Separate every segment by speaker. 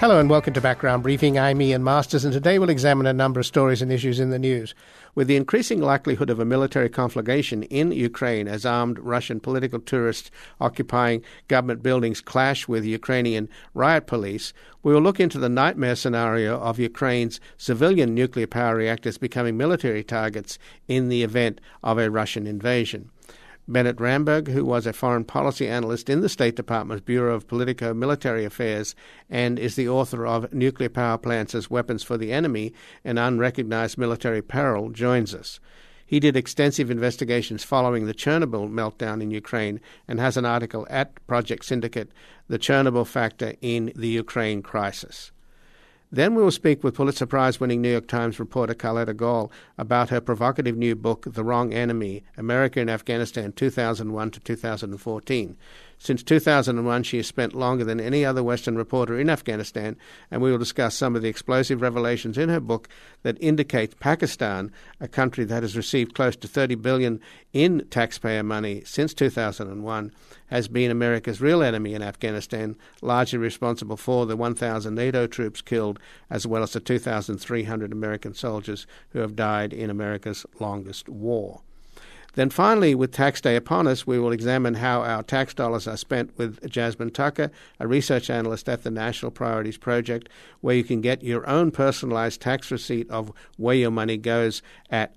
Speaker 1: Hello and welcome to Background Briefing. I'm Ian Masters, and today we'll examine a number of stories and issues in the news. With the increasing likelihood of a military conflagration in Ukraine as armed Russian political tourists occupying government buildings clash with Ukrainian riot police, we will look into the nightmare scenario of Ukraine's civilian nuclear power reactors becoming military targets in the event of a Russian invasion. Bennett Ramberg, who was a foreign policy analyst in the State Department's Bureau of Politico-Military Affairs and is the author of Nuclear Power Plants as Weapons for the Enemy, an Unrecognized Military Peril, joins us. He did extensive investigations following the Chernobyl meltdown in Ukraine and has an article at Project Syndicate, The Chernobyl Factor in the Ukraine Crisis. Then we will speak with Pulitzer Prize-winning New York Times reporter Carletta Gall about her provocative new book, The Wrong Enemy, America in Afghanistan 2001 to 2014. Since 2001, she has spent longer than any other Western reporter in Afghanistan, and we will discuss some of the explosive revelations in her book that indicate Pakistan, a country that has received close to $30 billion in taxpayer money since 2001, has been America's real enemy in Afghanistan, largely responsible for the 1,000 NATO troops killed, as well as the 2,300 American soldiers who have died in America's longest war. Then finally, with Tax Day upon us, we will examine how our tax dollars are spent with Jasmine Tucker, a research analyst at the National Priorities Project, where you can get your own personalized tax receipt of where your money goes at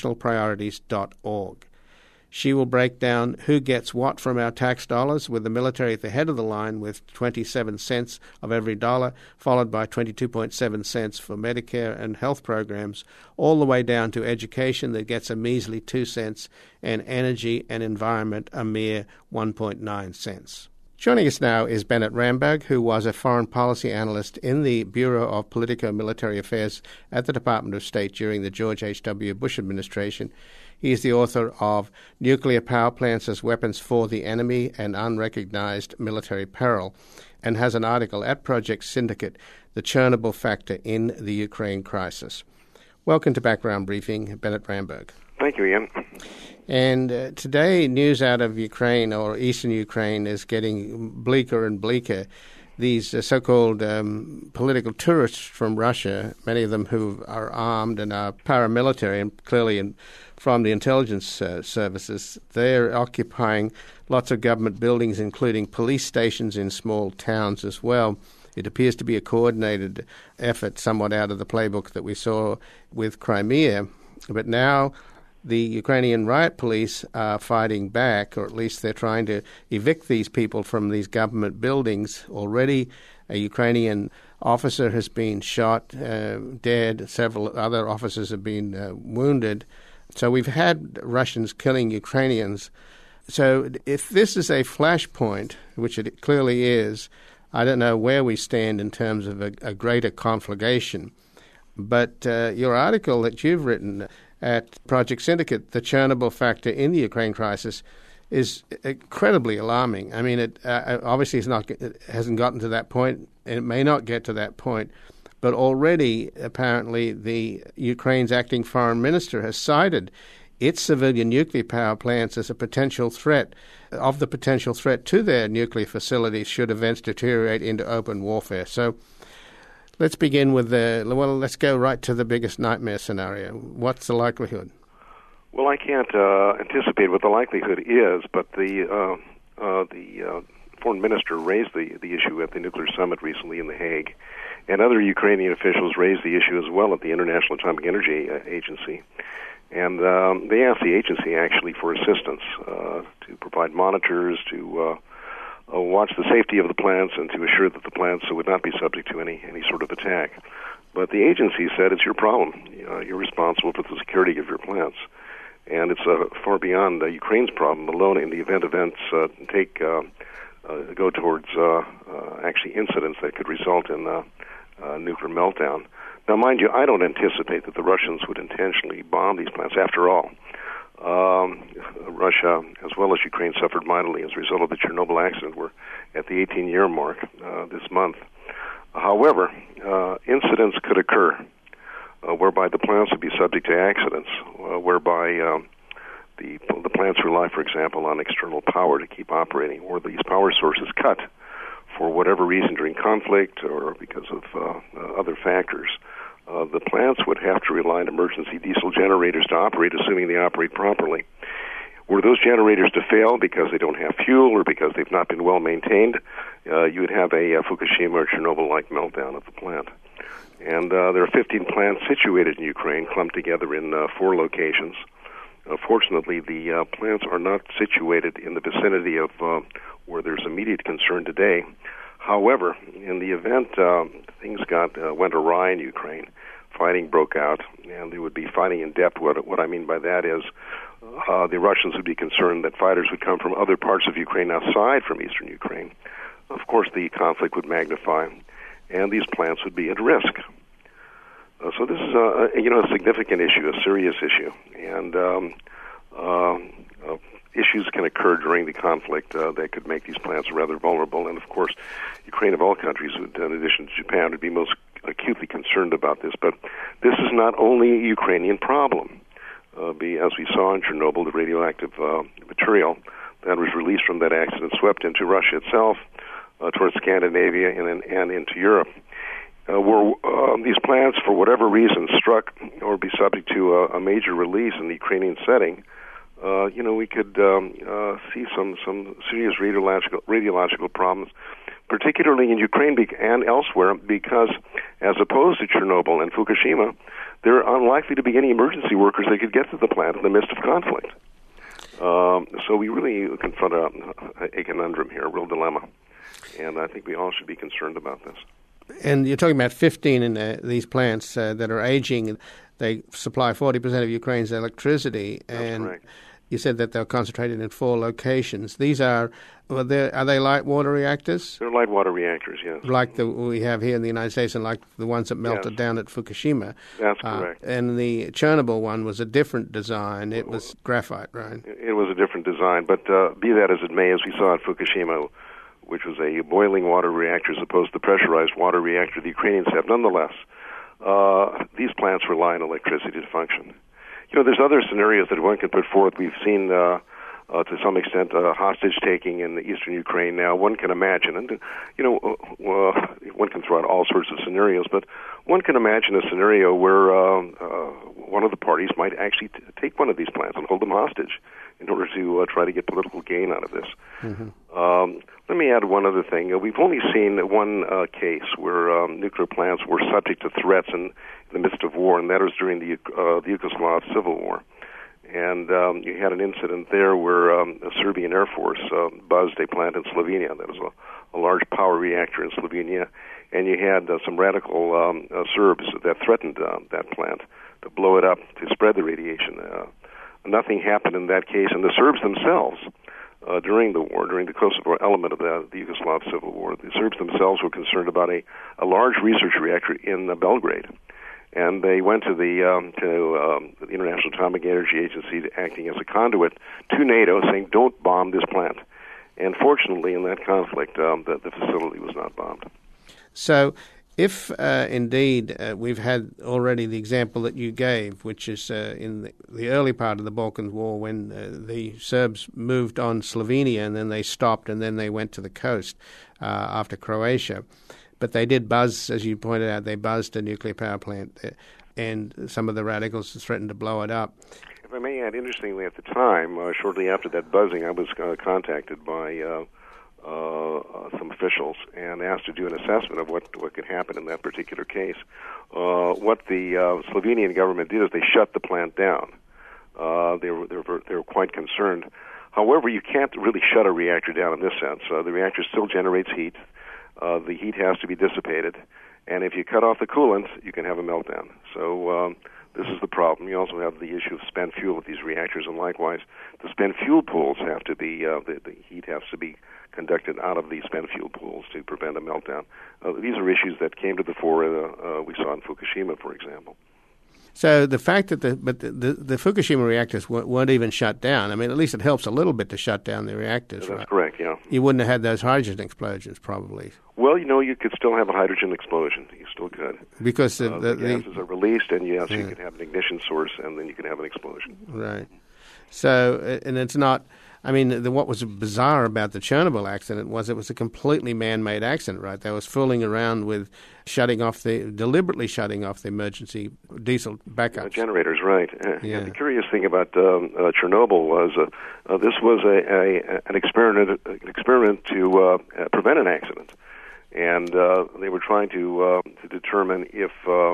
Speaker 1: nationalpriorities.org. She will break down who gets what from our tax dollars, with the military at the head of the line with 27 cents of every dollar, followed by 22.7 cents for Medicare and health programs, all the way down to education that gets a measly 2 cents, and energy and environment a mere 1.9 cents. Joining us now is Bennett Ramberg, who was a foreign policy analyst in the Bureau of Politico-Military Affairs at the Department of State during the George H.W. Bush administration. He is the author of Nuclear Power Plants as Weapons for the Enemy, an Unrecognized Military Peril, and has an article at Project Syndicate, The Chernobyl Factor in the Ukraine Crisis. Welcome to Background Briefing, Bennett Ramberg.
Speaker 2: Thank you, Ian.
Speaker 1: And today, news out of Ukraine, or eastern Ukraine, is getting bleaker and bleaker. These so-called political tourists from Russia, many of them who are armed and are paramilitary and clearly from the intelligence services, they're occupying lots of government buildings, including police stations in small towns as well. It appears to be a coordinated effort, somewhat out of the playbook that we saw with Crimea. But now the Ukrainian riot police are fighting back, or at least they're trying to evict these people from these government buildings. Already a Ukrainian officer has been shot dead. Several other officers have been wounded. So we've had Russians killing Ukrainians. So if this is a flashpoint, which it clearly is, I don't know where we stand in terms of a greater conflagration. But your article that you've written at Project Syndicate, The Chernobyl Factor in the Ukraine Crisis, is incredibly alarming. I mean, it obviously it hasn't gotten to that point, and it may not get to that point. But already, apparently, the Ukraine's acting foreign minister has cited its civilian nuclear power plants as a potential threat to their nuclear facilities should events deteriorate into open warfare. So let's begin with let's go right to the biggest nightmare scenario. What's the likelihood?
Speaker 2: Well, I can't anticipate what the likelihood is, but the foreign minister raised the issue at the nuclear summit recently in The Hague, and other Ukrainian officials raised the issue as well at the International Atomic Energy Agency. And they asked the agency actually for assistance to provide monitors, to watch the safety of the plants, and to assure that the plants would not be subject to any sort of attack. But the agency said it's your problem. You're responsible for the security of your plants. And it's far beyond Ukraine's problem alone in the events go towards actually incidents that could result in nuclear meltdown. Now, mind you, I don't anticipate that the Russians would intentionally bomb these plants. After all, Russia, as well as Ukraine, suffered mightily as a result of the Chernobyl accident. We're at the 18-year mark this month. However, incidents could occur whereby the plants would be subject to accidents, whereby the plants rely, for example, on external power to keep operating, or these power sources cut, for whatever reason during conflict or because of other factors, the plants would have to rely on emergency diesel generators to operate, assuming they operate properly. Were those generators to fail because they don't have fuel or because they've not been well maintained, you would have a Fukushima or Chernobyl-like meltdown of the plant. And there are 15 plants situated in Ukraine, clumped together in 4 locations. Fortunately, the plants are not situated in the vicinity of where there's immediate concern today. However, in the event things went awry in Ukraine, fighting broke out, and there would be fighting in depth. What I mean by that is the Russians would be concerned that fighters would come from other parts of Ukraine outside from eastern Ukraine. Of course, the conflict would magnify, and these plants would be at risk. So this is a significant issue, a serious issue, and issues can occur during the conflict that could make these plants rather vulnerable. And of course, Ukraine of all countries, in addition to Japan, would be most acutely concerned about this. But this is not only a Ukrainian problem. As we saw in Chernobyl, the radioactive material that was released from that accident swept into Russia itself, towards Scandinavia, and into Europe. Were these plants, for whatever reason, struck or be subject to a major release in the Ukrainian setting, we could see some serious radiological problems, particularly in Ukraine and elsewhere, because as opposed to Chernobyl and Fukushima, there are unlikely to be any emergency workers that could get to the plant in the midst of conflict. So we really confront a conundrum here, a real dilemma, and I think we all should be concerned about this.
Speaker 1: And you're talking about 15 in these plants that are aging. They supply 40% of Ukraine's electricity.
Speaker 2: That's correct.
Speaker 1: You said that they're concentrated in 4 locations. These are they light water reactors?
Speaker 2: They're light water reactors, yes.
Speaker 1: Like we have here in the United States and like the ones that melted down at Fukushima.
Speaker 2: That's correct.
Speaker 1: And the Chernobyl one was a different design. It was graphite, right?
Speaker 2: It was a different design, but be that as it may, as we saw at Fukushima, which was a boiling water reactor as opposed to the pressurized water reactor the Ukrainians have, nonetheless, these plants rely on electricity to function. There's other scenarios that one can put forth. We've seen, to some extent, hostage-taking in the eastern Ukraine now. One can imagine, and, one can throw out all sorts of scenarios, but one can imagine a scenario where one of the parties might actually take one of these plants and hold them hostage in order to try to get political gain out of this. Mm-hmm. Let me add one other thing. We've only seen one case where nuclear plants were subject to threats in the midst of war, and that was during the Yugoslav Civil War. And you had an incident there where a Serbian Air Force buzzed a plant in Slovenia. That was a large power reactor in Slovenia. And you had some radical Serbs that threatened that plant to blow it up, to spread the radiation. Nothing happened in that case, and the Serbs themselves, during the war, during the Kosovo element of the Yugoslav Civil War, the Serbs themselves were concerned about a large research reactor in Belgrade. And they went to the International Atomic Energy Agency, acting as a conduit to NATO, saying, "Don't bomb this plant." And fortunately, in that conflict, the facility was not bombed.
Speaker 1: So, if indeed we've had already the example that you gave, which is in the early part of the Balkan War, when the Serbs moved on Slovenia and then they stopped and then they went to the coast after Croatia. But they did buzz, as you pointed out, they buzzed a nuclear power plant, and some of the radicals threatened to blow it up.
Speaker 2: If I may add, interestingly, at the time, shortly after that buzzing, I was contacted by some officials and asked to do an assessment of what could happen in that particular case. What the Slovenian government did is they shut the plant down. They were quite concerned. However, you can't really shut a reactor down in this sense. The reactor still generates heat. The heat has to be dissipated, and if you cut off the coolant, you can have a meltdown. So this is the problem. You also have the issue of spent fuel with these reactors, and likewise, the spent fuel pools have to be the heat has to be conducted out of the spent fuel pools to prevent a meltdown. These are issues that came to the fore. We saw in Fukushima, for example.
Speaker 1: So the fact that the Fukushima reactors weren't even shut down, I mean, at least it helps a little bit to shut down the reactors,
Speaker 2: That's
Speaker 1: right?
Speaker 2: correct, yeah.
Speaker 1: You wouldn't have had those hydrogen explosions, probably.
Speaker 2: Well, you could still have a hydrogen explosion. You still could.
Speaker 1: Because
Speaker 2: the gases are released, and yes, you could have an ignition source, and then you could have an explosion.
Speaker 1: Right. So, and it's not I mean, what was bizarre about the Chernobyl accident was it was a completely man-made accident, right? They was fooling around with deliberately shutting off the emergency diesel backups.
Speaker 2: Generators, right.
Speaker 1: Yeah.
Speaker 2: The curious thing about Chernobyl was this was an experiment to prevent an accident. And they were trying to determine if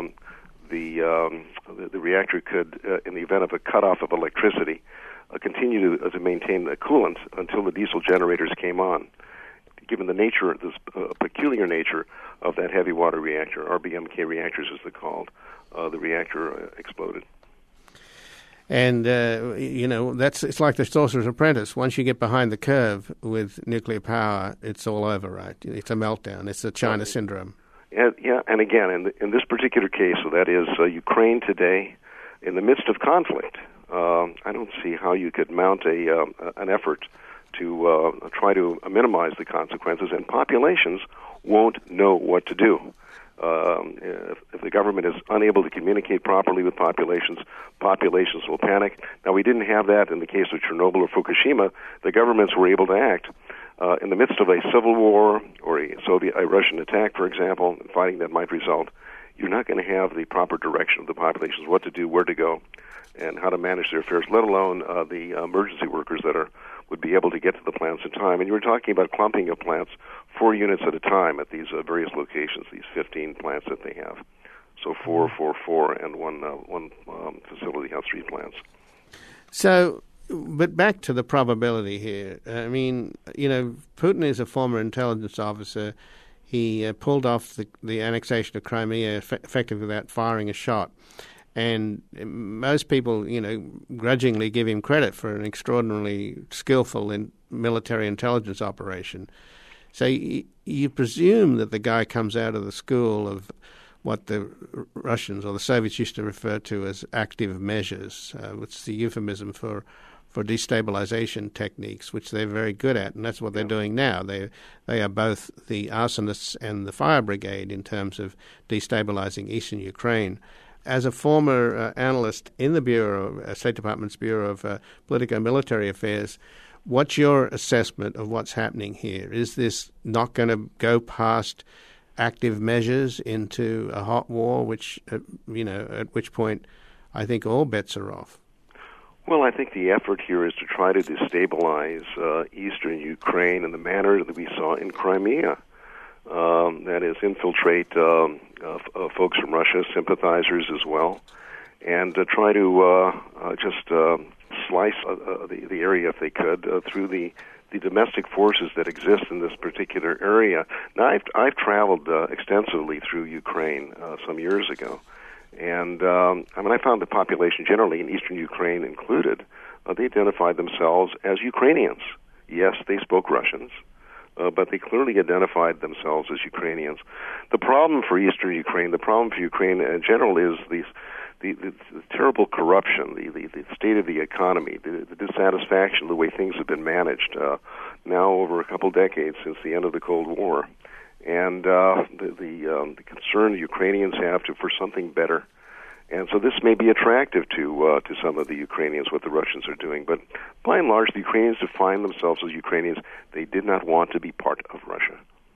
Speaker 2: the reactor could, in the event of a cutoff of electricity, continue to maintain the coolant until the diesel generators came on. Given the nature, this peculiar nature of that heavy water reactor, RBMK reactors as they're called, the reactor exploded.
Speaker 1: And, it's like the Sorcerer's Apprentice. Once you get behind the curve with nuclear power, it's all over, right? It's a meltdown. It's the China syndrome.
Speaker 2: And again, in this particular case, so that is Ukraine today, in the midst of conflict, I don't see how you could mount an effort to try to minimize the consequences, and populations won't know what to do. If the government is unable to communicate properly with populations will panic. Now, we didn't have that in the case of Chernobyl or Fukushima. The governments were able to act in the midst of a civil war or a Russian attack, for example, fighting that might result. You're not going to have the proper direction of the populations, what to do, where to go, and how to manage their affairs, let alone the emergency workers that would be able to get to the plants in time. And you were talking about clumping of plants, 4 units at a time at these various locations, these 15 plants that they have. So 4, and one facility has 3 plants.
Speaker 1: So, but back to the probability here. I mean, Putin is a former intelligence officer. He pulled off the annexation of Crimea effectively without firing a shot. And most people, grudgingly give him credit for an extraordinarily skillful military intelligence operation. So you presume that the guy comes out of the school of what the Russians or the Soviets used to refer to as active measures, which is the euphemism for destabilization techniques, which they're very good at, and that's what they're doing now. They are both the arsonists and the fire brigade in terms of destabilizing eastern Ukraine. As a former analyst in the State Department's Bureau of Politico-Military Affairs, what's your assessment of what's happening here? Is this not going to go past active measures into a hot war, which, at which point I think all bets are off?
Speaker 2: Well, I think the effort here is to try to destabilize eastern Ukraine in the manner that we saw in Crimea. That is, infiltrate folks from Russia, sympathizers as well, and try to just slice the area, if they could, through the domestic forces that exist in this particular area. Now, I've traveled extensively through Ukraine some years ago, and I found the population generally in eastern Ukraine included, they identified themselves as Ukrainians. Yes, they spoke Russians, but they clearly identified themselves as Ukrainians. The problem for eastern Ukraine, the problem for Ukraine in general is the terrible corruption, the state of the economy, the dissatisfaction, the way things have been managed now over a couple decades since the end of the Cold War, and the concern the Ukrainians have for something better. And so this may be attractive to some of the Ukrainians, what the Russians are doing. But by and large, the Ukrainians define themselves as Ukrainians. They did not want to be part of Russia.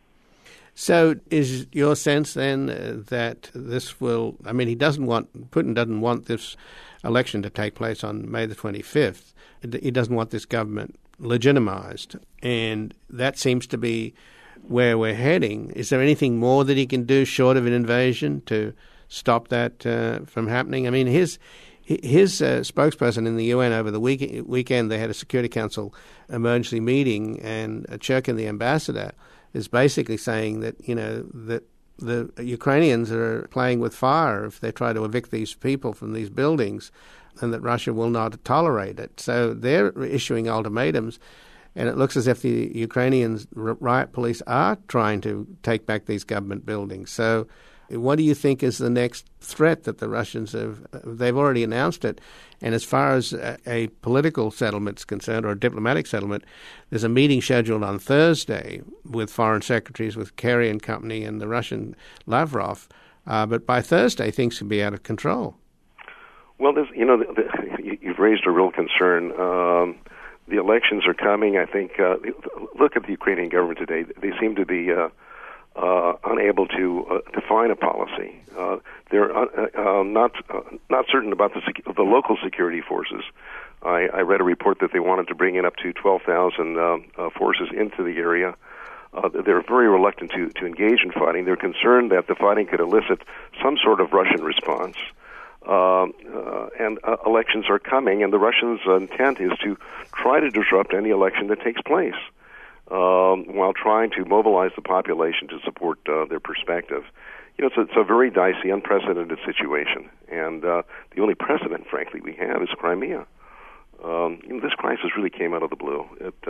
Speaker 1: So is your sense then that this will, Putin doesn't want this election to take place on May the 25th. He doesn't want this government legitimized. And that seems to be where we're heading. Is there anything more that he can do short of an invasion to stop that from happening? I mean, his spokesperson in the UN over the weekend, they had a Security Council emergency meeting, and Churkin, the ambassador, is basically saying that, that the Ukrainians are playing with fire if they try to evict these people from these buildings, and that Russia will not tolerate it. So they're issuing ultimatums, and it looks as if the Ukrainians riot police are trying to take back these government buildings. So what do you think is the next threat that the Russians they've already announced it? And as far as a political settlement is concerned, or a diplomatic settlement, there's a meeting scheduled on Thursday with foreign secretaries, with Kerry and company, and the Russian Lavrov. But by Thursday, things could be out of control.
Speaker 2: Well, you've raised a real concern. The elections are coming. I think, look at the Ukrainian government today. They seem to be unable to define a policy. They're not certain about the local security forces. I read a report that they wanted to bring in up to 12,000 forces into the area. They're very reluctant to engage in fighting. They're concerned that the fighting could elicit some sort of Russian response. And elections are coming, and the Russians' intent is to try to disrupt any election that takes place, while trying to mobilize the population to support their perspective. You know, it's a very dicey, unprecedented situation, and the only precedent, frankly, we have is Crimea. This crisis really came out of the blue.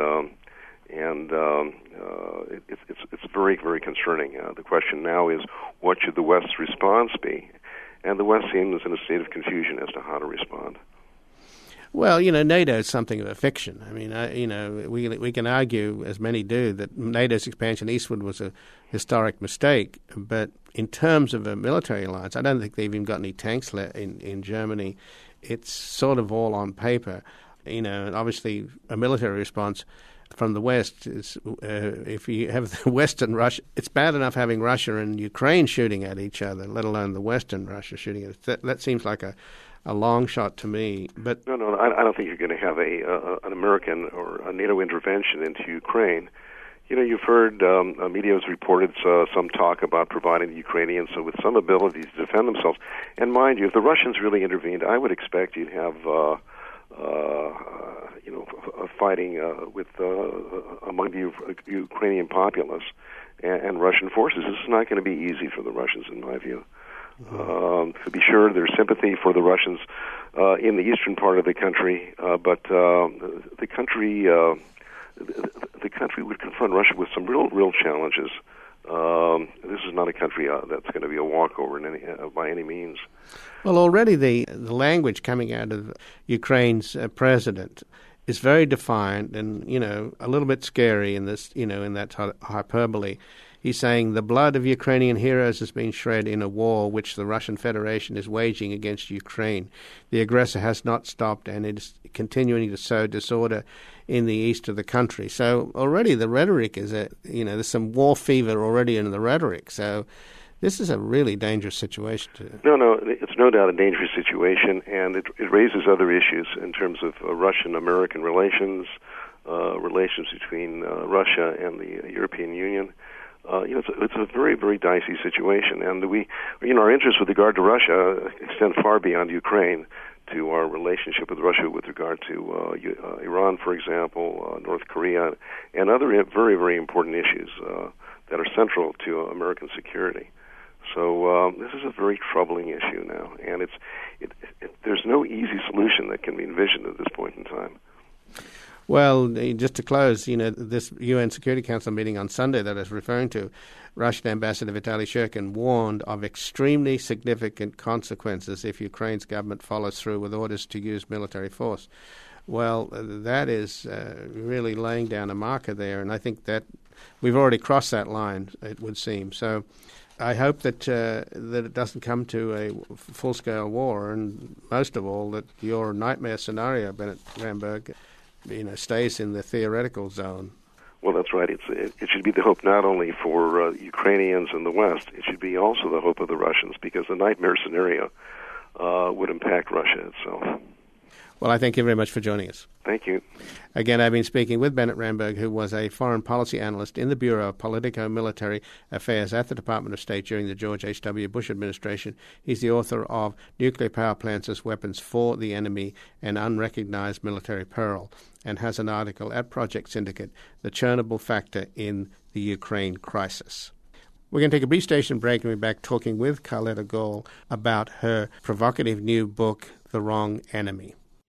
Speaker 2: It's very, very concerning. The question now is, what should the West's response be? And the West seems in a state of confusion as to how to respond.
Speaker 1: Well, you know, NATO is something of a fiction. I mean, we can argue, as many do, that NATO's expansion eastward was a historic mistake. But in terms of a military alliance, I don't think they've even got any tanks in Germany. It's sort of all on paper. You know, and obviously a military response from the West is, if you have the Western Russia, it's bad enough having Russia and Ukraine shooting at each other, let alone the Western Russia shooting at it. That seems like a long shot to me. But
Speaker 2: no, I don't think you're going to have an American or a NATO intervention into Ukraine. You know, you've heard media has reported some talk about providing the Ukrainians with some ability to defend themselves. And mind you, if the Russians really intervened, I would expect you'd have fighting with among the Ukrainian populace and Russian forces. This is not going to be easy for the Russians, in my view. To be sure, there's sympathy for the Russians in the eastern part of the country, but the country would confront Russia with some real challenges. This is not a country that's going to be a walkover by any means.
Speaker 1: Well, already the language coming out of Ukraine's president is very defiant and, you know, a little bit scary in this, you know, in that hyperbole. He's saying the blood of Ukrainian heroes has been shed in a war which the Russian Federation is waging against Ukraine. The aggressor has not stopped and it is continuing to sow disorder in the east of the country. So already the rhetoric is, there's some war fever already in the rhetoric. So this is a really dangerous situation.
Speaker 2: No, it's no doubt a dangerous situation, and it raises other issues in terms of Russian-American relations, relations between Russia and the European Union. It's a very, very dicey situation, and our interests with regard to Russia extend far beyond Ukraine to our relationship with Russia with regard to Iran, for example, North Korea, and other very, very important issues that are central to American security. So this is a very troubling issue now, and there's no easy solution that can be envisioned at this point in time.
Speaker 1: Well, just to close, this UN Security Council meeting on Sunday that I was referring to, Russian Ambassador Vitaly Shurkin warned of extremely significant consequences if Ukraine's government follows through with orders to use military force. Well, that is really laying down a marker there, and I think that we've already crossed that line, it would seem. So I hope that it doesn't come to a full-scale war, and most of all, that your nightmare scenario, Bennett Ramberg, stays in the theoretical zone.
Speaker 2: Well, that's right. It should be the hope not only for Ukrainians in the West, it should be also the hope of the Russians, because the nightmare scenario would impact Russia itself.
Speaker 1: Well, I thank you very much for joining us.
Speaker 2: Thank you.
Speaker 1: Again, I've been speaking with Bennett Ramberg, who was a foreign policy analyst in the Bureau of Politico-Military Affairs at the Department of State during the George H.W. Bush administration. He's the author of Nuclear Power Plants as Weapons for the Enemy, an Unrecognized Military Peril, and has an article at Project Syndicate, The Chernobyl Factor in the Ukraine Crisis. We're going to take a brief station break and we'll be back talking with Carletta Gall about her provocative new book, The Wrong Enemy.